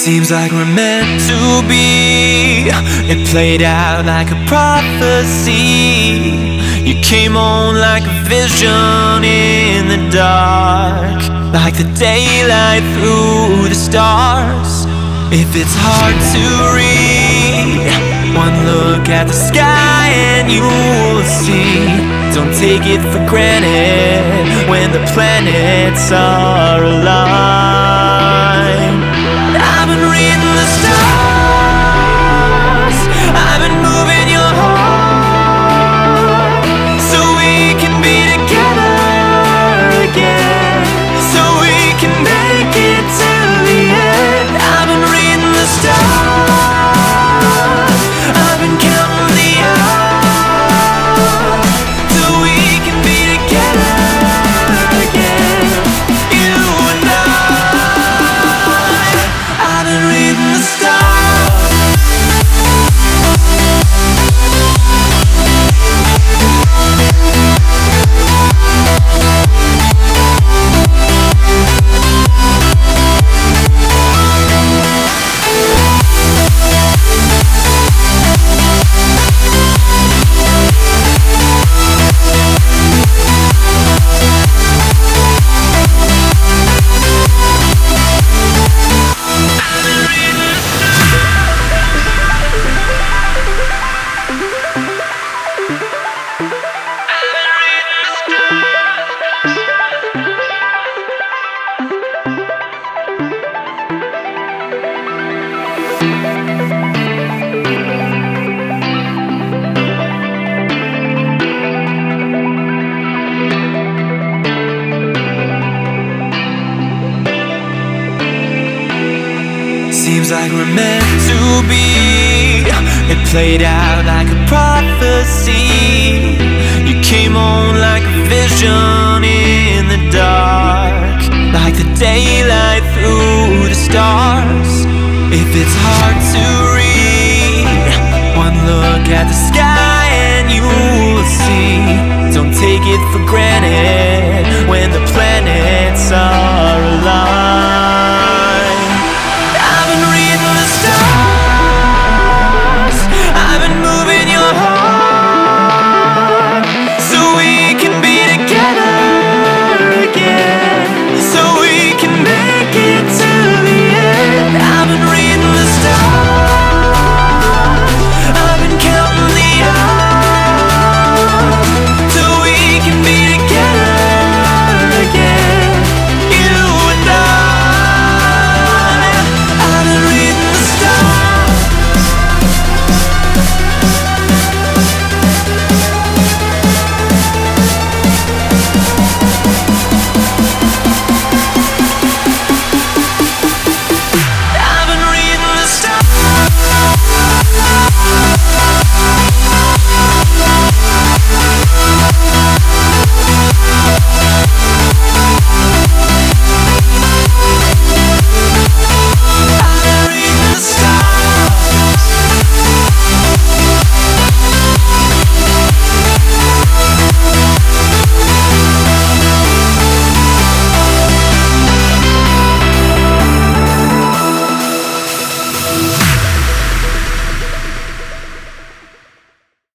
Seems like we're meant to be. It played out like a prophecy. You came on like a vision in the dark, like the daylight through the stars. If it's hard to read, one look at the sky and you'll see. Don't take it for granted when the planets are aligned. I've been reading the stars, I've been moving your heart, so we can be together again, so we can make it to the end. I've been reading the stars, I've been counting the hours, so we can be together again, you and I. I've been reading the stars. Seems like we're meant to be. It played out like a prophecy. You came on like a vision in the dark, like the daylight through the stars. If it's hard to read, one look at the sky and you'll see. Don't take it for granted